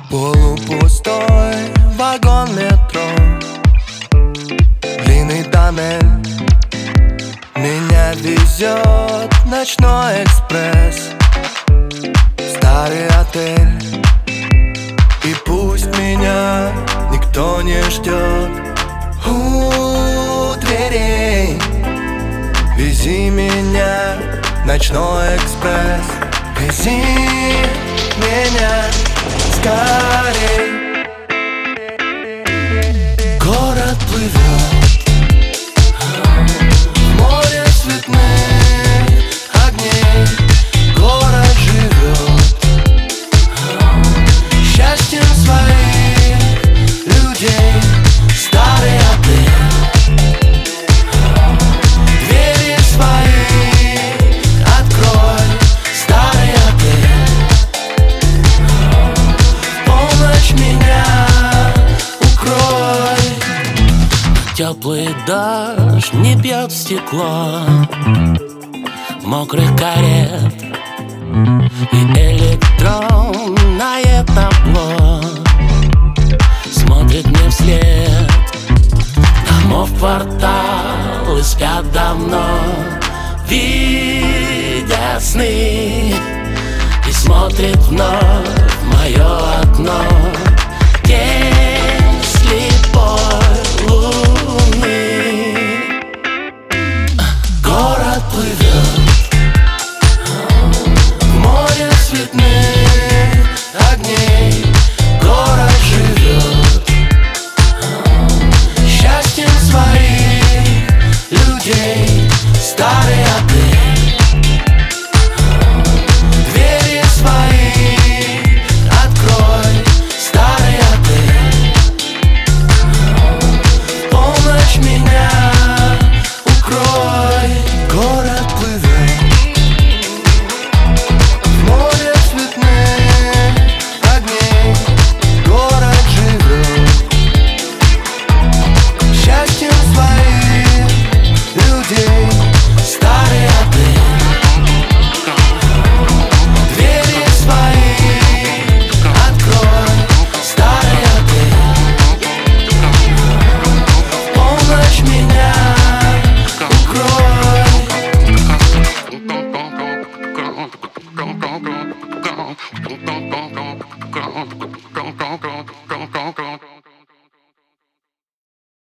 Полупустой вагон метро, длинный тоннель. Меня везет ночной экспресс, старый отель. И пусть меня никто не ждет у дверей, вези меня, ночной экспресс, вези меня скорей. Город плывет, море цветных огней. Город живет счастьем своих людей. Старый отель, двери свои открой. Старый отель, в полночь меня укрой. Теплый дождь не бьет в стекло мокрых карет и электронное табло смотрит мне вслед. Домов кварталы спят давно, видя сны, и смотрит вновь в мое окно тень слепой луны. Город плывет, в море цветных огней. Город живет счастьем своих людей. Старый отель, двери свои открой. Старый отель, в полночь меня укрой. Город плывет, в море цветных огней. Город живет счастьем своих людей. Старый отель, двери свои открой. Старый отель, в полночь меня укрой. Go, go, go, go, go, go, go, go, go, go, go, go, go, go, go, go, go, go, go,